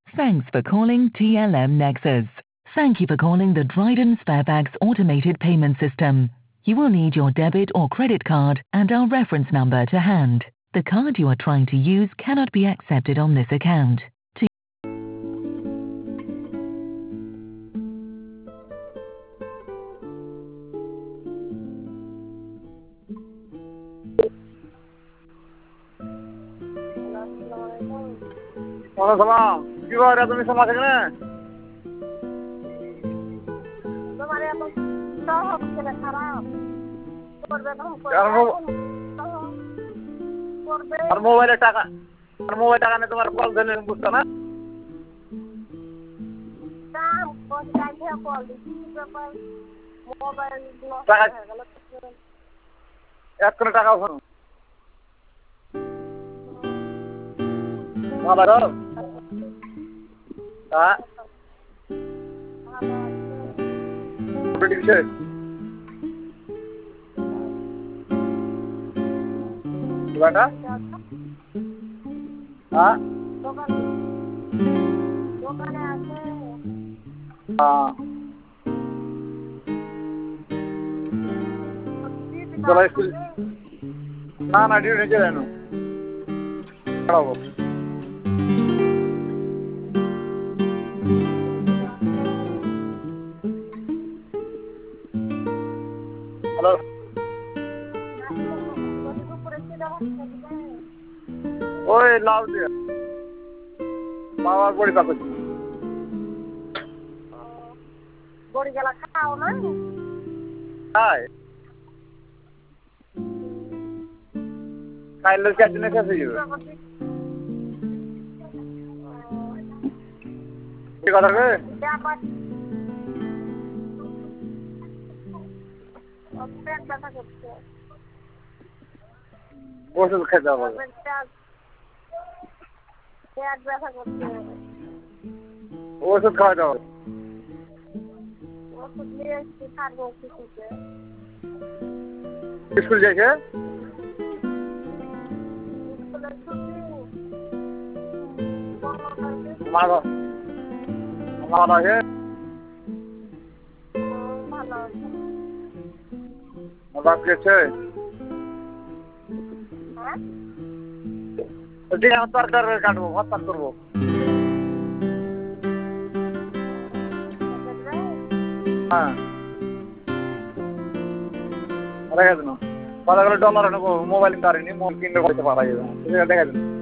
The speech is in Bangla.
Thanks for calling TLM Nexus. Thank you for calling the Dryden Sparebags automated payment system. You will need your debit or credit card and our reference number to hand. The card you are trying to use cannot be accepted on this account. Salam. কি করে তুমি সমাজ এখানে? তোমার এত সব ছেলে খারাপ করবে না করবে আর মোবাইলে টাকা নিয়ে তোমার কল দিলে বুঝছো না? দাম কত টাকা কল দিছি ব্যাপার মোবাইল টাকা হয়ে গেল এক কোটি টাকা ফোন বাবা হ্যাঁ ব্রিটিশ বাটা হ্যাঁ দোকানে আছে চলো স্কুল না ডিউটি নিচে যাই না খারাপ হ্যালো ওই লাউ দিয়ে বাবার বড়ি পাকছি বড়ি গেলা খাও না হাই খাইলে কেটে খেতে যাবে কি কথা রে পেট ব্যথা করছে ওষুধ খেতে হবে পেট ব্যথা করছে ওষুধ খাওয়াতে হবে ওষুধ নিয়ে এসছি খাবো কিছুতে স্কুল যাইছে স্কুলের ছুটি ভালো আছে ভালো আছে বাপ গেছে হ্যাঁ ঠিক আছে তরকারি কাটবো ভাত করবো হ্যাঁ রেখে দিন $1 নেবো মোবাইল কিনতে পারিনি মোবাইল কিনতে করতে পারা যাবে দেখা দিন